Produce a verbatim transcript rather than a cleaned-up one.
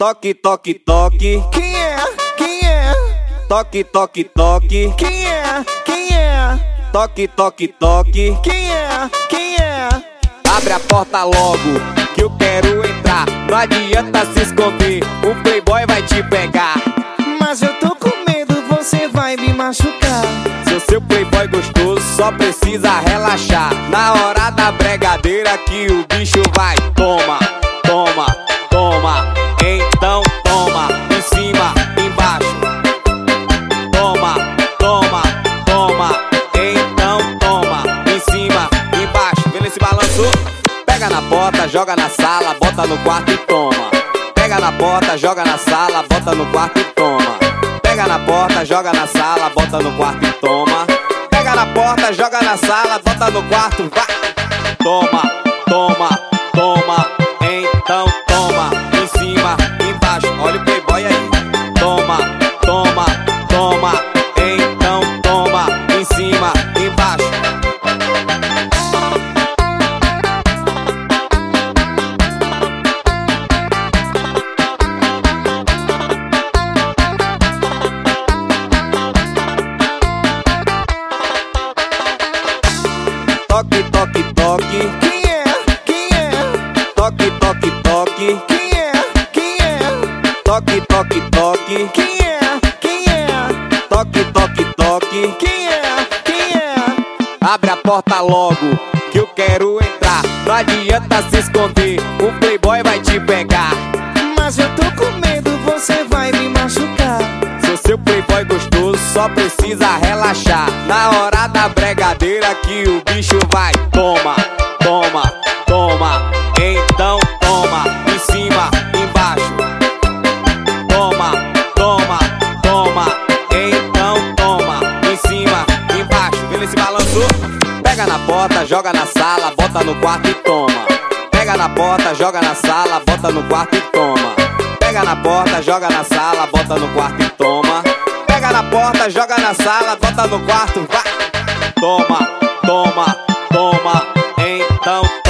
Toque, toque, toque. Quem é? Quem é? Toque, toque, toque. Quem é? Quem é? Toque, toque, toque. Quem é? Quem é? Abre a porta logo, que eu quero entrar. Não adianta se esconder, o playboy vai te pegar. Mas eu tô com medo, você vai me machucar. Se o seu playboy gostoso só precisa relaxar. Na hora da bregadeira que o bicho vai. Toma, toma, toma. Então toma, em cima, embaixo. Toma, toma, toma. Então toma, em cima, embaixo. Vendo esse balanço? Pega na porta, joga na sala, bota no quarto e toma. Pega na porta, joga na sala, bota no quarto e toma. Pega na porta, joga na sala, bota no quarto e toma. Pega na porta, joga na sala, bota no quarto, vai. Toma, toma, toma. Então toma, em cima, embaixo. Olha o playboy aí. Toma, toma, toma. Então toma, em cima, embaixo. Toque, toque, toque. Quem é? Quem é? Toque, toque, toque. Quem é? Quem é? Toque, toque, toque. Quem é? Quem é? Toque, toque, toque. Quem é? Quem é? Abre a porta logo, que eu quero entrar. Não adianta se esconder, o playboy vai te pegar. Mas eu tô com medo, você vai me machucar. Se o seu playboy gostoso só precisa relaxar. Na hora da bregadeira que o bicho vai. Toma, toma, toma. Então toma, em cima, embaixo. Toma, toma, toma. Então toma, em cima, embaixo. Vendo esse balanço? Pega na porta, joga na sala, bota no quarto e toma. Pega na porta, joga na sala, bota no quarto e toma. Pega na porta, joga na sala, bota no quarto e toma. Pega na porta, joga na sala, bota no quarto, vai. Toma, toma, toma. Então